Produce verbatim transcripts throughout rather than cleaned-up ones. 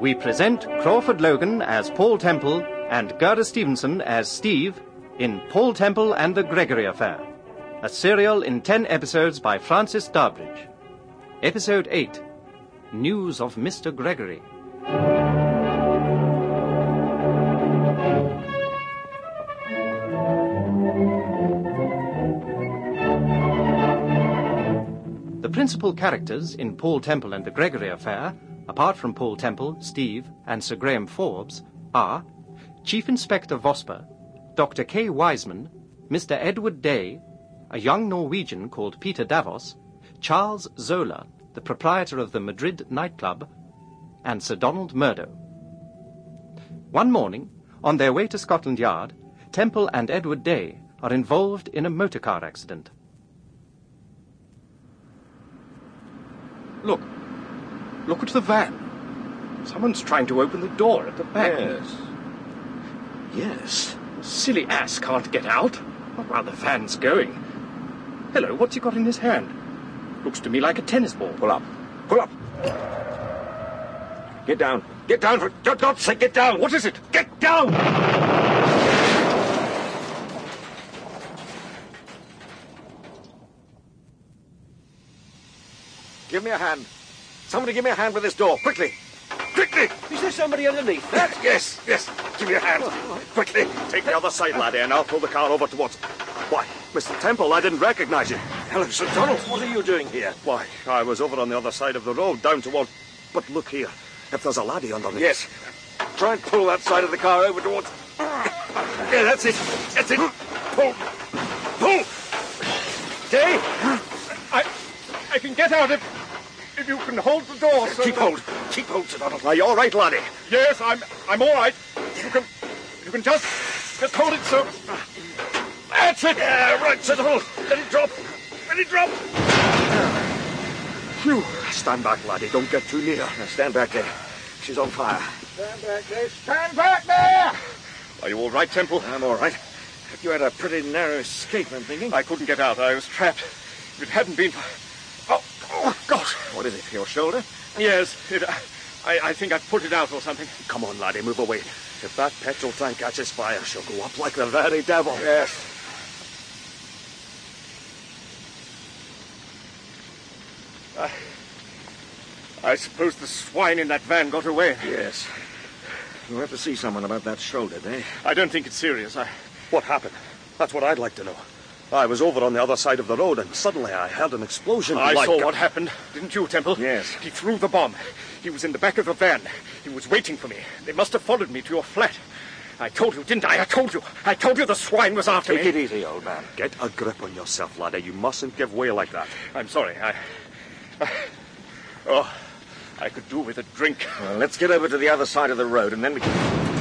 we present Crawford Logan as Paul Temple and Gerda Stevenson as Steve in Paul Temple and the Gregory Affair, a serial in ten episodes by Francis Darbridge. Episode eight, News of Mister Gregory. The principal characters in Paul Temple and the Gregory Affair, apart from Paul Temple, Steve, and Sir Graham Forbes, are Chief Inspector Vosper, Doctor K. Wiseman, Mister Edward Day, a young Norwegian called Peter Davos, Charles Zola, the proprietor of the Madrid nightclub, and Sir Donald Murdo. One morning, on their way to Scotland Yard, Temple and Edward Day are involved in a motor car accident. Look. Look at the van. Someone's trying to open the door at the back. Yes. Yes. Silly ass can't get out. Not while the van's going. Hello, what's he got in his hand? Looks to me like a tennis ball. Pull up. Pull up. Get down. Get down, for God's sake, get down. What is it? Get down! Give me a hand. Somebody give me a hand with this door, quickly. Quickly! Is there somebody underneath that? Yes, yes. Give me a hand. Quickly. Take the other side, laddie, and I'll pull the car over towards... Why, Mister Temple, I didn't recognize you. Hello, Sir Donald. What are you doing here? Why, I was over on the other side of the road, down towards... But look here. If there's a laddie underneath... Yes. Try and pull that side of the car over towards... Yeah, that's it. That's it. Pull. Pull. Day, I... I can get out if... If you can hold the door, sir. Keep hold. Keep hold, Sir Donald. Are you all right, laddie? Yes, I'm... I'm all right. You can... You can just... Just hold it, sir. That's it. Yeah, right, Sir Donald. Let it drop. Let it drop. Phew. Stand back, laddie. Don't get too near. Now, stand back there. She's on fire. Stand back there. Stand back there! Are you all right, Temple? I'm all right. You had a pretty narrow escape, I'm thinking. I couldn't get out. I was trapped. If it hadn't been for... Oh, oh gosh. What is it, your shoulder? Yes, it, I, I think I've put it out or something. Come on, laddie, move away. If that petrol tank catches fire, she'll go up like the very devil. Yes. I, I suppose the swine in that van got away. Yes. You'll have to see someone about that shoulder, eh? I don't think it's serious. I... What happened? That's what I'd like to know. I was over on the other side of the road, and suddenly I heard an explosion. I like saw a... what happened. Didn't you, Temple? Yes. He threw the bomb. He was in the back of the van. He was waiting for me. They must have followed me to your flat. I told you, didn't I? I told you. I told you the swine was after Take me. it easy, old man. Get a grip on yourself, laddie. You mustn't give way like that. I'm sorry. I... I... Oh, I could do with a drink. Well, let's get over to the other side of the road, and then we can...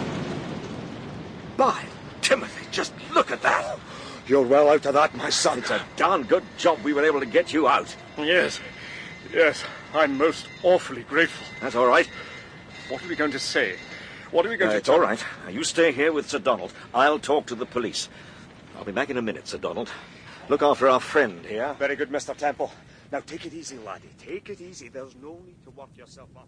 By Timothy, just look at that. You're well out of that, my son. It's a darn good job we were able to get you out. Yes. Yes. I'm most awfully grateful. That's all right. What are we going to say? What are we going Uh, to... it's all right. Now, you stay here with Sir Donald. I'll talk to the police. I'll be back in a minute, Sir Donald. Look after our friend here. Very good, Mister Temple. Now, take it easy, laddie. Take it easy. There's no need to work yourself up.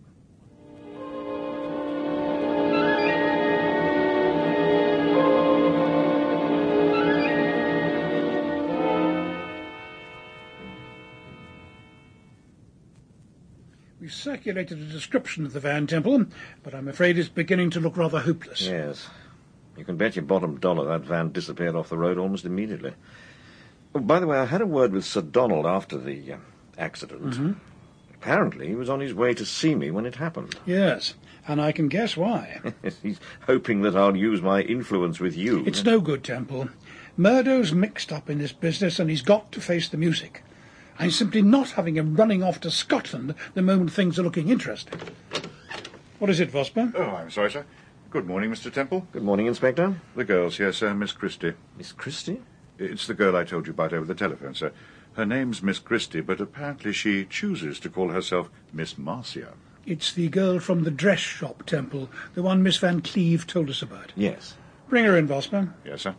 We circulated a description of the van, Temple, but I'm afraid it's beginning to look rather hopeless. Yes. You can bet your bottom dollar that van disappeared off the road almost immediately. Oh, by the way, I had a word with Sir Donald after the uh, accident. Mm-hmm. Apparently, he was on his way to see me when it happened. Yes, and I can guess why. He's hoping that I'll use my influence with you. It's no good, Temple. Murdo's mixed up in this business, and he's got to face the music. I'm simply not having him running off to Scotland the moment things are looking interesting. What is it, Vosper? Oh, I'm sorry, sir. Good morning, Mister Temple. Good morning, Inspector. The girl's here, sir, Miss Christie. Miss Christie? It's the girl I told you about over the telephone, sir. Her name's Miss Christie, but apparently she chooses to call herself Miss Marcia. It's the girl from the dress shop, Temple, the one Miss Van Cleve told us about. Yes. Bring her in, Vosper. Yes, sir.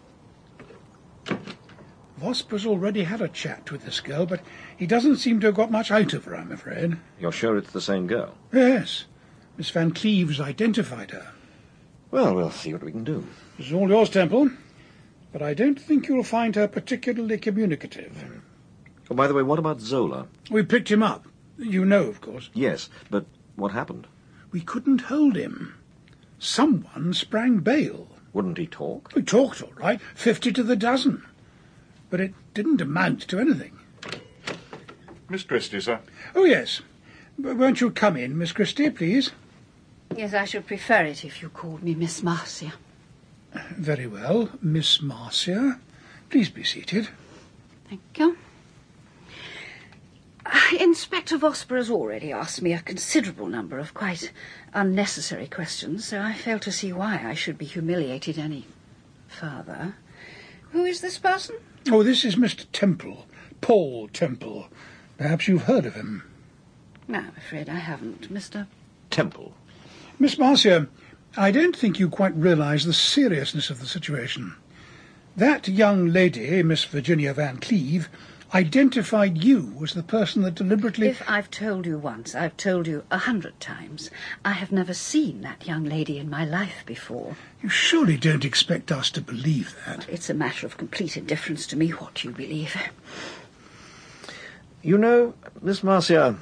Vosper's already had a chat with this girl, but he doesn't seem to have got much out of her, I'm afraid. You're sure it's the same girl? Yes. Miss Van Cleeve's identified her. Well, we'll see what we can do. It's all yours, Temple. But I don't think you'll find her particularly communicative. Oh, by the way, what about Zola? We picked him up. You know, of course. Yes, but what happened? We couldn't hold him. Someone sprang bail. Wouldn't he talk? We talked all right, fifty to the dozen. But it didn't amount to anything. Miss Christie, sir. Oh, yes. But won't you come in, Miss Christie, please? Yes, I should prefer it if you called me Miss Marcia. Very well, Miss Marcia. Please be seated. Thank you. Uh, Inspector Vosper has already asked me a considerable number of quite unnecessary questions, so I fail to see why I should be humiliated any further. Who is this person? Oh, this is Mister Temple, Paul Temple. Perhaps you've heard of him. No, I'm afraid I haven't, Mister Temple. Miss Marcia, I don't think you quite realise the seriousness of the situation. That young lady, Miss Virginia Van Cleeve, identified you as the person that deliberately... If I've told you once, I've told you a hundred times. I have never seen that young lady in my life before. You surely don't expect us to believe that. It's a matter of complete indifference to me what you believe. You know, Miss Marcia,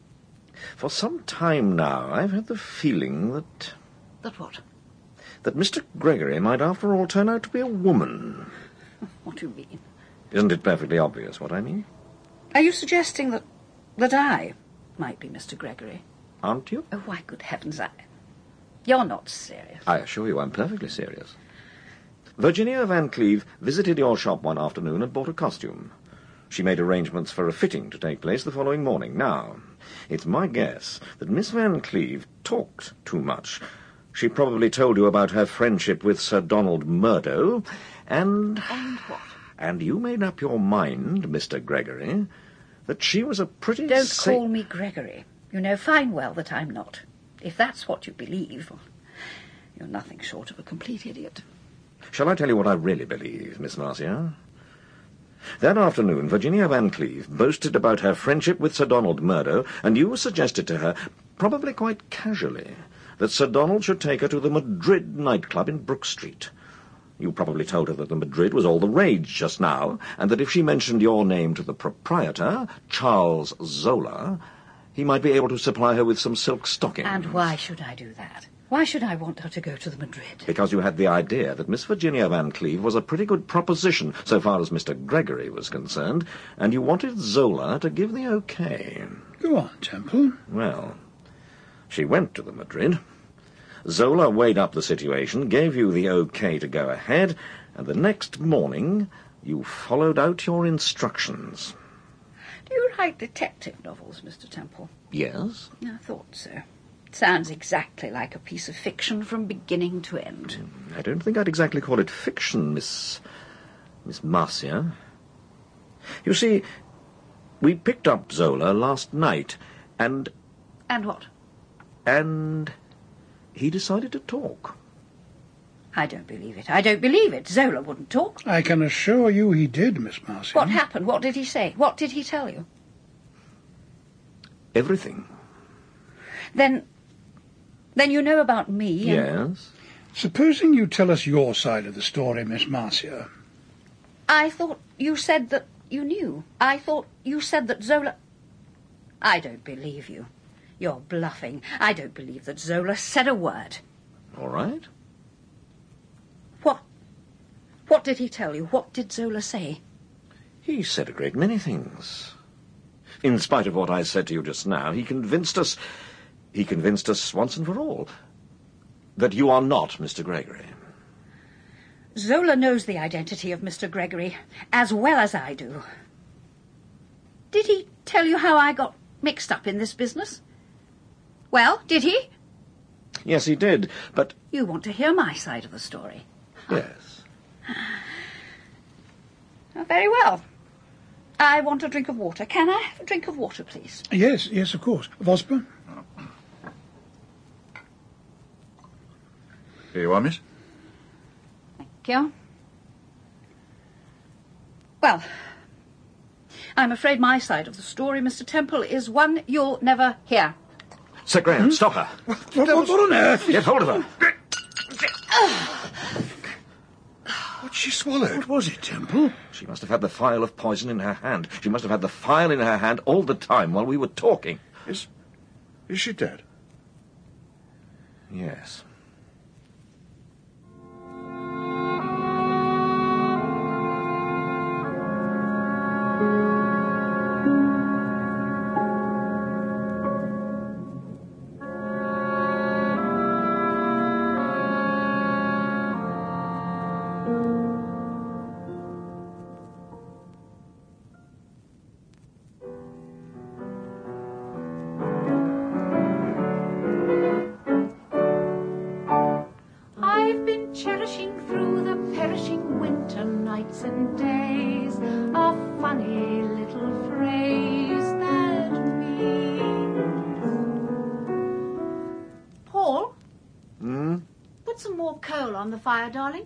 for some time now I've had the feeling that... That what? That Mister Gregory might after all turn out to be a woman. What do you mean? Isn't it perfectly obvious what I mean? Are you suggesting that that I might be Mister Gregory? Aren't you? Oh, why, good heavens, I... You're not serious. I assure you I'm perfectly serious. Virginia Van Cleeve visited your shop one afternoon and bought a costume. She made arrangements for a fitting to take place the following morning. Now, it's my guess that Miss Van Cleeve talked too much. She probably told you about her friendship with Sir Donald Murdo, and... And what? And you made up your mind, Mister Gregory, that she was a pretty... Don't sa- call me Gregory. You know fine well that I'm not. If that's what you believe, well, you're nothing short of a complete idiot. Shall I tell you what I really believe, Miss Marcia? That afternoon, Virginia Van Cleeve boasted about her friendship with Sir Donald Murdo, and you suggested to her, probably quite casually, that Sir Donald should take her to the Madrid nightclub in Brook Street. You probably told her that the Madrid was all the rage just now, and that if she mentioned your name to the proprietor, Charles Zola, he might be able to supply her with some silk stockings. And why should I do that? Why should I want her to go to the Madrid? Because you had the idea that Miss Virginia Van Cleeve was a pretty good proposition so far as Mister Gregory was concerned, and you wanted Zola to give the okay. Go on, Temple. Well, she went to the Madrid. Zola weighed up the situation, gave you the okay to go ahead, and the next morning you followed out your instructions. Do you write detective novels, Mister Temple? Yes? I thought so. It sounds exactly like a piece of fiction from beginning to end. I don't think I'd exactly call it fiction, Miss... Miss Marcia. You see, we picked up Zola last night, and... And what? And... he decided to talk. I don't believe it. I don't believe it. Zola wouldn't talk. I can assure you he did, Miss Marcia. What happened? What did he say? What did he tell you? Everything. Then... Then you know about me and... Yes? Supposing you tell us your side of the story, Miss Marcia. I thought you said that you knew. I thought you said that Zola... I don't believe you. You're bluffing. I don't believe that Zola said a word. All right. What? What did he tell you? What did Zola say? He said a great many things. In spite of what I said to you just now, he convinced us... He convinced us once and for all that you are not Mister Gregory. Zola knows the identity of Mister Gregory as well as I do. Did he tell you how I got mixed up in this business? Well, did he? Yes, he did, but... You want to hear my side of the story? Yes. Oh, very well. I want a drink of water. Can I have a drink of water, please? Yes, yes, of course. Vosper? Here you are, miss. Thank you. Well, I'm afraid my side of the story, Mister Temple, is one you'll never hear. Sir Graham, stop her. What, what, what on earth? Get hold of her. What's she swallowed? What was it, Temple? She must have had the phial of poison in her hand. She must have had the phial in her hand all the time while we were talking. Is, is she dead? Yes. On the fire, darling.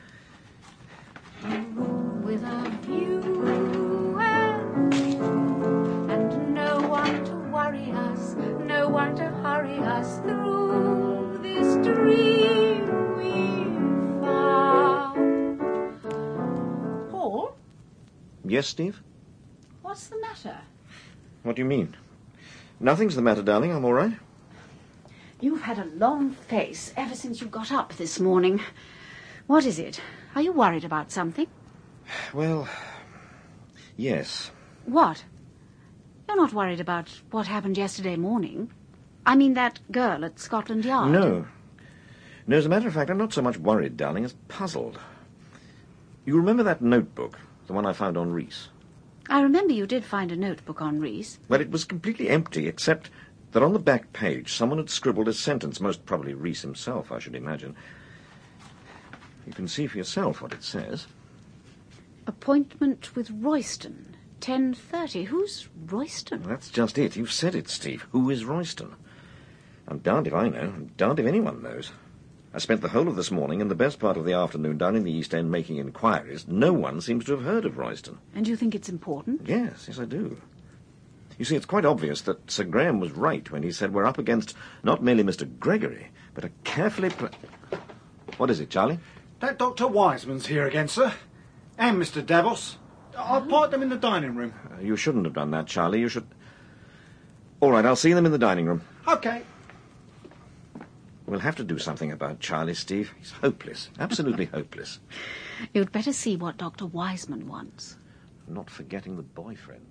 With a view and view, and no one to worry us, no one to hurry us through this dream we found. Paul? Yes, Steve? What's the matter? What do you mean? Nothing's the matter, darling. I'm all right. You've had a long face ever since you got up this morning. What is it? Are you worried about something? Well, yes. What? You're not worried about what happened yesterday morning? I mean that girl at Scotland Yard? No. No, as a matter of fact, I'm not so much worried, darling, as puzzled. You remember that notebook, the one I found on Reese? I remember you did find a notebook on Reese. Well, it was completely empty, except that on the back page someone had scribbled a sentence, most probably Reese himself, I should imagine. You can see for yourself what it says. Appointment with Royston, ten thirty. Who's Royston? Well, that's just it. You've said it, Steve. Who is Royston? I'm darned if I know. I'm darned if anyone knows. I spent the whole of this morning and the best part of the afternoon down in the East End making inquiries. No one seems to have heard of Royston. And you think it's important? Yes, yes, I do. You see, it's quite obvious that Sir Graham was right when he said we're up against not merely Mister Gregory, but a carefully... Pl- what is it, Charlie? That Doctor Wiseman's here again, sir. And Mister Davos. I'll park them in the dining room. Uh, you shouldn't have done that, Charlie. You should... All right, I'll see them in the dining room. OK. We'll have to do something about Charlie, Steve. He's hopeless. Absolutely hopeless. You'd better see what Doctor Wiseman wants. Not forgetting the boyfriend.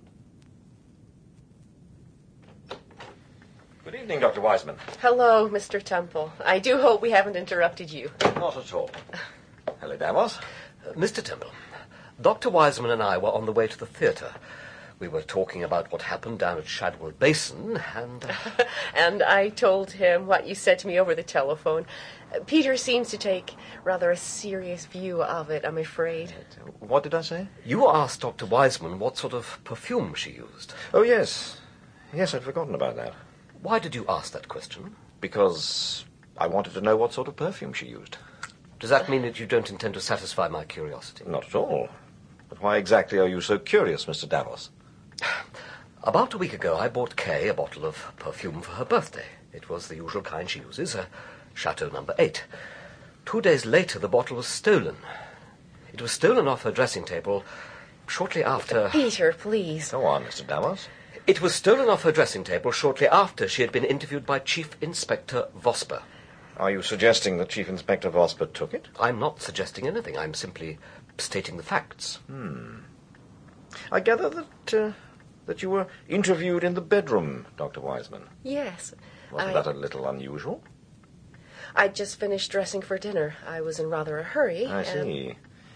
Good evening, Doctor Wiseman. Hello, Mister Temple. I do hope we haven't interrupted you. Not at all. Hello, Davos. Uh, Mister Temple, Doctor Wiseman and I were on the way to the theatre. We were talking about what happened down at Shadwell Basin, and... Uh... and I told him what you said to me over the telephone. Uh, Peter seems to take rather a serious view of it, I'm afraid. What did I say? You asked Doctor Wiseman what sort of perfume she used. Oh, yes. Yes, I'd forgotten about that. Why did you ask that question? Because I wanted to know what sort of perfume she used. Does that mean that you don't intend to satisfy my curiosity? Not at all. But why exactly are you so curious, Mister Davos? About a week ago, I bought Kay a bottle of perfume for her birthday. It was the usual kind she uses, a Chateau number eight. Two days later, the bottle was stolen. It was stolen off her dressing table shortly after... Peter, please. Go on, Mister Davos. It was stolen off her dressing table shortly after she had been interviewed by Chief Inspector Vosper. Are you suggesting that Chief Inspector Vosper took it? I'm not suggesting anything. I'm simply stating the facts. Hmm. I gather that uh, that you were interviewed in the bedroom, Doctor Wiseman. Yes. Wasn't I... that a little unusual? I'd just finished dressing for dinner. I was in rather a hurry. I and... see.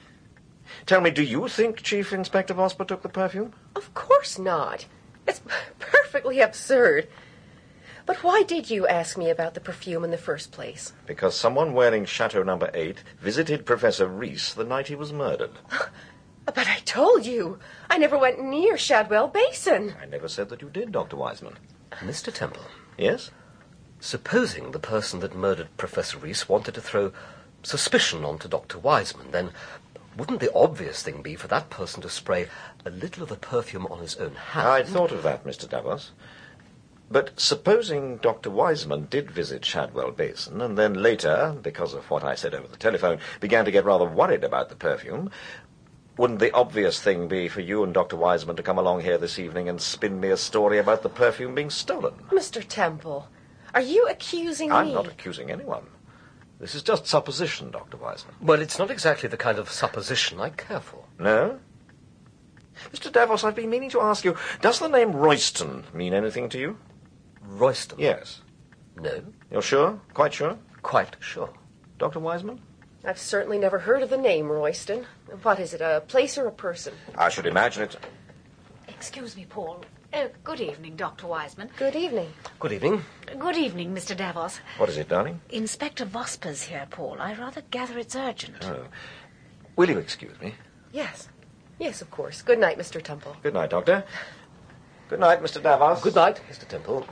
Tell me, do you think Chief Inspector Vosper took the perfume? Of course not. It's perfectly absurd. But why did you ask me about the perfume in the first place? Because someone wearing Chateau number eight visited Professor Reese the night he was murdered. But I told you, I never went near Shadwell Basin. I never said that you did, Doctor Wiseman. Mister Temple. Yes? Supposing the person that murdered Professor Reese wanted to throw suspicion onto Doctor Wiseman, then wouldn't the obvious thing be for that person to spray a little of the perfume on his own hand? I'd thought of that, Mister Davos. But supposing Doctor Wiseman did visit Shadwell Basin, and then later, because of what I said over the telephone, began to get rather worried about the perfume, wouldn't the obvious thing be for you and Doctor Wiseman to come along here this evening and spin me a story about the perfume being stolen? Mister Temple, are you accusing I'm me? not accusing anyone. This is just supposition, Doctor Wiseman. Well, it's not exactly the kind of supposition I care for. No? Mister Davos, I've been meaning to ask you, does the name Royston mean anything to you? Royston? Yes. No. You're sure? Quite sure? Quite sure. Doctor Wiseman? I've certainly never heard of the name Royston. What is it, a place or a person? I should imagine it. Excuse me, Paul. Oh, good evening, Doctor Wiseman. Good evening. Good evening. Good evening, Mister Davos. What is it, darling? Inspector Vosper's here, Paul. I rather gather it's urgent. Oh. Will you excuse me? Yes. Yes, of course. Good night, Mister Temple. Good night, Doctor. Good night, Mister Davos. Good night, Mister Temple.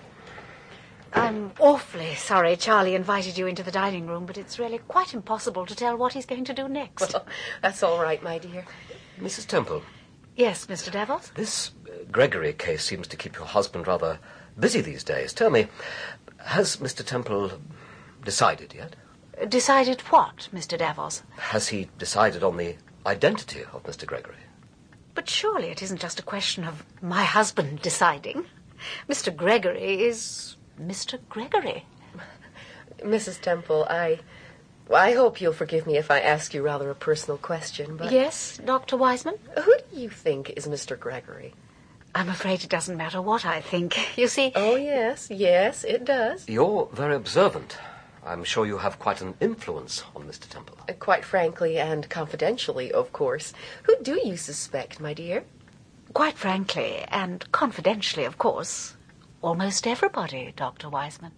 I'm awfully sorry Charlie invited you into the dining room, but it's really quite impossible to tell what he's going to do next. Well, that's all right, my dear. Missus Temple. Yes, Mister Davos? This uh, Gregory case seems to keep your husband rather busy these days. Tell me, has Mister Temple decided yet? Decided what, Mister Davos? Has he decided on the identity of Mister Gregory? But surely it isn't just a question of my husband deciding. Mister Gregory is Mister Gregory. Missus Temple, I... I hope you'll forgive me if I ask you rather a personal question, but... Yes, Doctor Wiseman? Who do you think is Mister Gregory? I'm afraid it doesn't matter what I think. You see... Oh, yes, yes, it does. You're very observant. I'm sure you have quite an influence on Mister Temple. Uh, quite frankly and confidentially, of course. Who do you suspect, my dear? Quite frankly and confidentially, of course. Almost everybody, Doctor Wiseman.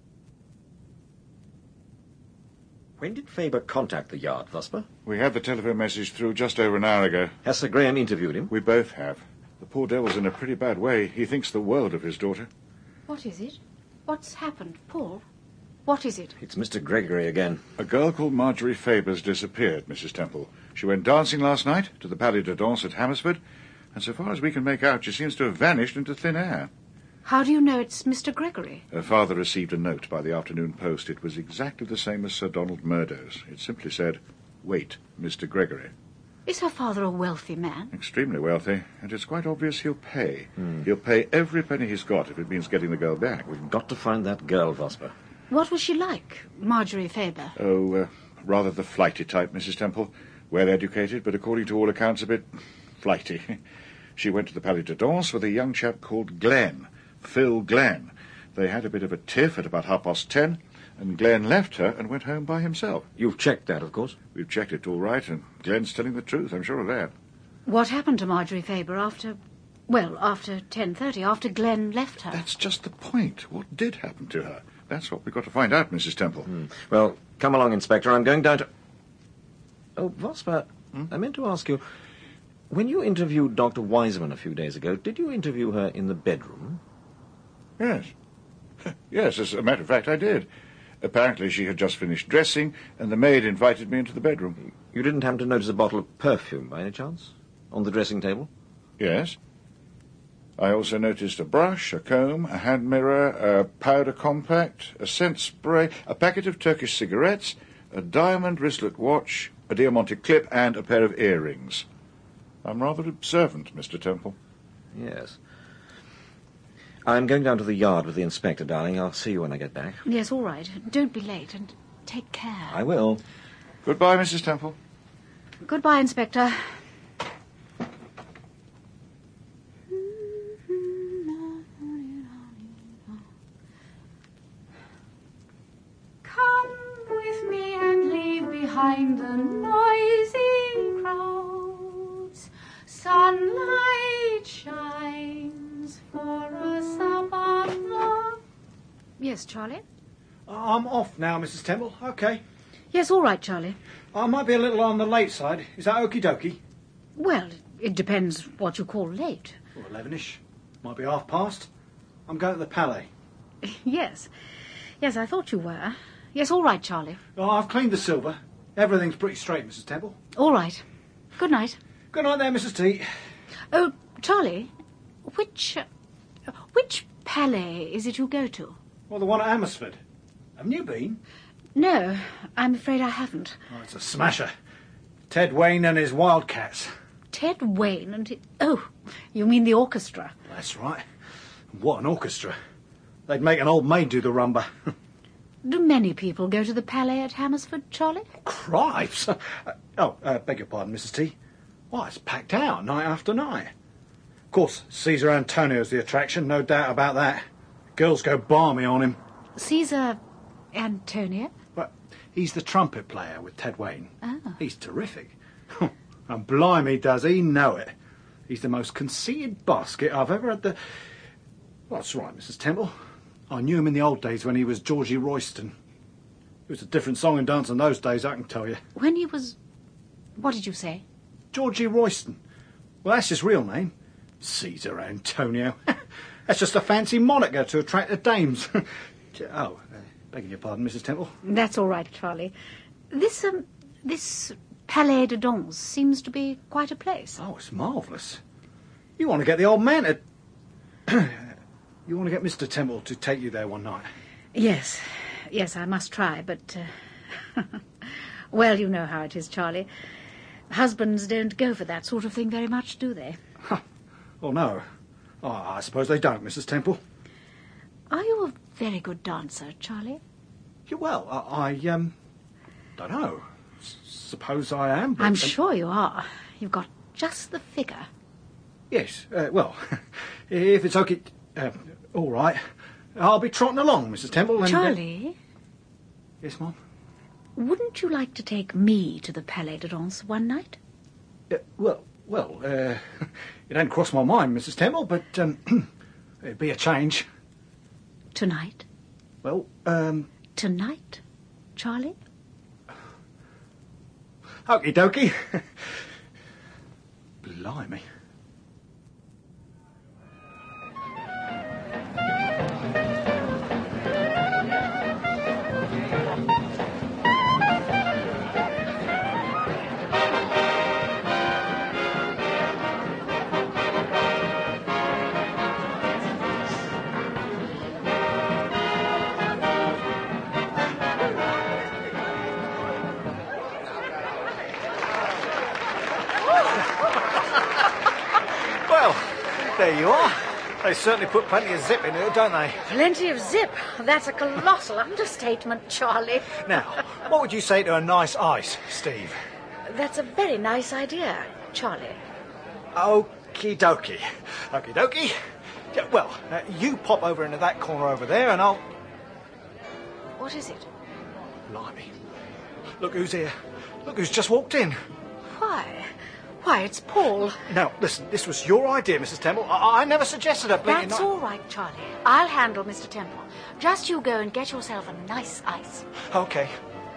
When did Faber contact the Yard, Vosper? We had the telephone message through just over an hour ago. Has Sir Graham interviewed him? We both have. The poor devil's in a pretty bad way. He thinks the world of his daughter. What is it? What's happened, Paul? What is it? It's Mister Gregory again. A girl called Marjorie Faber's disappeared, Missus Temple. She went dancing last night to the Palais de Danse at Hammersford, and so far as we can make out, she seems to have vanished into thin air. How do you know it's Mister Gregory? Her father received a note by the afternoon post. It was exactly the same as Sir Donald Murdo's. It simply said, "Wait, Mister Gregory." Is her father a wealthy man? Extremely wealthy, and it's quite obvious he'll pay. Hmm. He'll pay every penny he's got if it means getting the girl back. We've got to find that girl, Vosper. What was she like, Marjorie Faber? Oh, uh, rather the flighty type, Missus Temple. Well-educated, but according to all accounts a bit flighty. She went to the Palais de Danse with a young chap called Glenn, Phil Glenn. They had a bit of a tiff at about half past ten, and Glenn left her and went home by himself. You've checked that, of course? We've checked it all right, and Glenn's telling the truth, I'm sure of that. What happened to Marjorie Faber after... Well, after ten thirty, after Glenn left her? That's just the point. What did happen to her? That's what we've got to find out, Missus Temple. Hmm. Well, come along, Inspector. I'm going down to... Oh, Vosper, hmm? I meant to ask you, when you interviewed Doctor Wiseman a few days ago, did you interview her in the bedroom? Yes. Yes, as a matter of fact, I did. Apparently she had just finished dressing, and the maid invited me into the bedroom. You didn't happen to notice a bottle of perfume, by any chance, on the dressing table? Yes. I also noticed a brush, a comb, a hand mirror, a powder compact, a scent spray, a packet of Turkish cigarettes, a diamond wristlet watch, a Diamante clip, and a pair of earrings. I'm rather observant, Mister Temple. Yes. I'm going down to the Yard with the inspector, darling. I'll see you when I get back. Yes, all right. Don't be late, and take care. I will. Goodbye, Missus Temple. Goodbye, Inspector. Come with me and leave behind the noisy crowds. Sunlight shines for us above the... Yes, Charlie? I'm off now, Missus Temple. OK. Yes, all right, Charlie. I might be a little on the late side. Is that okie dokie? Well, it depends what you call late. Or elevenish. Might be half past. I'm going to the Palais. Yes. Yes, I thought you were. Yes, all right, Charlie. Oh, I've cleaned the silver. Everything's pretty straight, Missus Temple. All right. Good night. Good night there, Missus T. Oh, Charlie, which... Uh, which palais is it you go to? Well, the one at Amersfoort. Haven't you been? No, I'm afraid I haven't. Oh, it's a smasher. Ted Wayne and his Wildcats. Ted Wayne and... His... Oh, you mean the orchestra? That's right. What an orchestra. They'd make an old maid do the rumba. Do many people go to the Palais at Hammersford, Charlie? Cripes! Uh, oh, uh, beg your pardon, Missus T. Why, it's packed out night after night. Of course, Caesar Antonio's the attraction, no doubt about that. Girls go balmy on him. Caesar Antonio? But he's the trumpet player with Ted Wayne. Oh. He's terrific. And blimey, does he know it. He's the most conceited basket I've ever had the... Well, that's right, Missus Temple. I knew him in the old days when he was Georgie Royston. It was a different song and dance in those days, I can tell you. When he was... What did you say? Georgie Royston. Well, that's his real name. Caesar Antonio. That's just a fancy moniker to attract the dames. oh, uh, begging your pardon, Missus Temple. That's all right, Charlie. This, um, this Palais de Danse seems to be quite a place. Oh, it's marvellous. You want to get the old man to... You want to get Mister Temple to take you there one night? Yes, yes, I must try, but... Uh... well, you know how it is, Charlie. Husbands don't go for that sort of thing very much, do they? Oh, no. Oh, I suppose they don't, Missus Temple. Are you a very good dancer, Charlie? Yeah, well, I, I um... don't know. S- suppose I am, but... I'm um, sure you are. You've got just the figure. Yes, uh, well, if it's okay... Uh, all right. I'll be trotting along, Missus Temple, and... Charlie? Uh... Yes, Mum? Wouldn't you like to take me to the Palais de Danse one night? Uh, well, well, uh, it hadn't crossed my mind, Missus Temple, but um, it'd be a change. Tonight? Well, um... Tonight, Charlie? Okie dokie. Blimey. There you are. They certainly put plenty of zip in it, don't they? Plenty of zip. That's a colossal understatement, Charlie. Now, what would you say to a nice ice, Steve? That's a very nice idea, Charlie. Okie dokie. Okie dokie. Yeah, well, uh, you pop over into that corner over there and I'll... What is it? Blimey. Look who's here. Look who's just walked in. Why? Why, it's Paul. Now, listen, this was your idea, Missus Temple. I, I never suggested a blinking... That's all right, Charlie. I'll handle Mister Temple. Just you go and get yourself a nice ice. OK.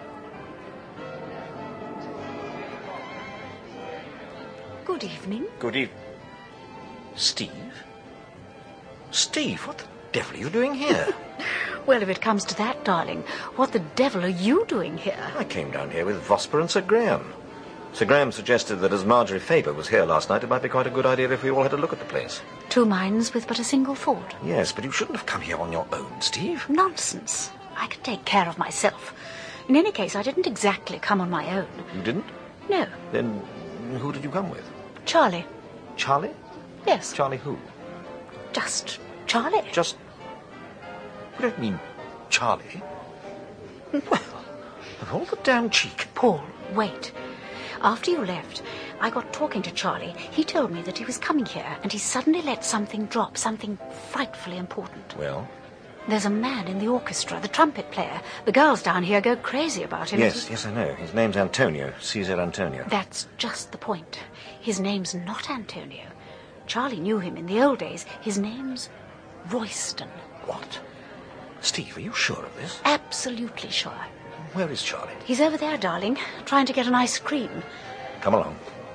Good evening. Good evening. Steve? Steve, what the devil are you doing here? Well, if it comes to that, darling, what the devil are you doing here? I came down here with Vosper and Sir Graham. Sir Graham suggested that as Marjorie Faber was here last night, it might be quite a good idea if we all had a look at the place. Two minds with but a single thought. Yes, but you shouldn't have come here on your own, Steve. Nonsense. I can take care of myself. In any case, I didn't exactly come on my own. You didn't? No. Then who did you come with? Charlie. Charlie? Yes. Charlie who? Just Charlie. Just... You don't mean Charlie? Well, of all the damn cheek. Paul, wait. After you left, I got talking to Charlie. He told me that he was coming here, and he suddenly let something drop, something frightfully important. Well? There's a man in the orchestra, the trumpet player. The girls down here go crazy about him. Yes, yes, I know. His name's Antonio, Caesar Antonio. That's just the point. His name's not Antonio. Charlie knew him in the old days. His name's Royston. What? Steve, are you sure of this? Absolutely sure. Where is Charlie? He's over there, darling, trying to get an ice cream. Come along.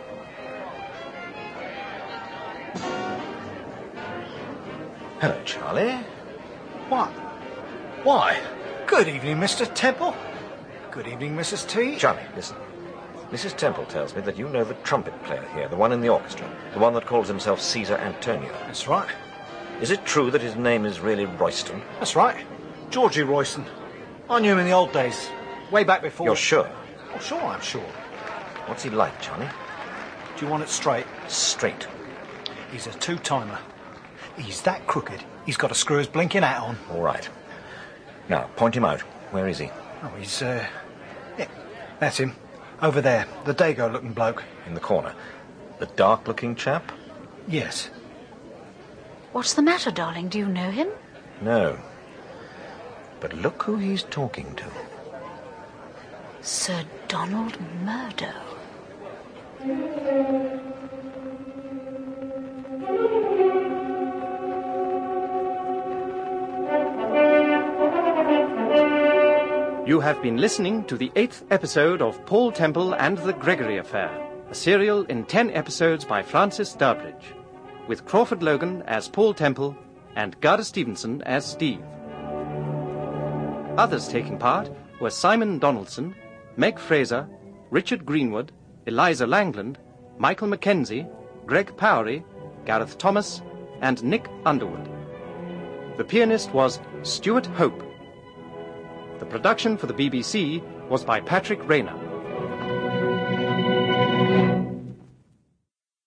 Hello, Charlie. What? Why? Good evening, Mister Temple. Good evening, Missus T. Charlie, listen. Missus Temple tells me that you know the trumpet player here, the one in the orchestra, the one that calls himself Caesar Antonio. That's right. Is it true that his name is really Royston? That's right. Georgie Royston. I knew him in the old days. Way back before... You're sure? Oh, sure, I'm sure. What's he like, Johnny? Do you want it straight? Straight. He's a two-timer. He's that crooked, he's got to screw his blinking hat on. All right. Now, point him out. Where is he? Oh, he's, uh... yeah, that's him. Over there. The Dago-looking bloke. In the corner. The dark-looking chap? Yes. What's the matter, darling? Do you know him? No. But look who he's talking to. Sir Donald Murdo. You have been listening to the eighth episode of Paul Temple and the Gregory Affair, a serial in ten episodes by Francis Durbridge, with Crawford Logan as Paul Temple and Garda Stevenson as Steve. Others taking part were Simon Donaldson, Meg Fraser, Richard Greenwood, Eliza Langland, Michael Mackenzie, Greg Powery, Gareth Thomas, and Nick Underwood. The pianist was Stuart Hope. The production for the B B C was by Patrick Rayner.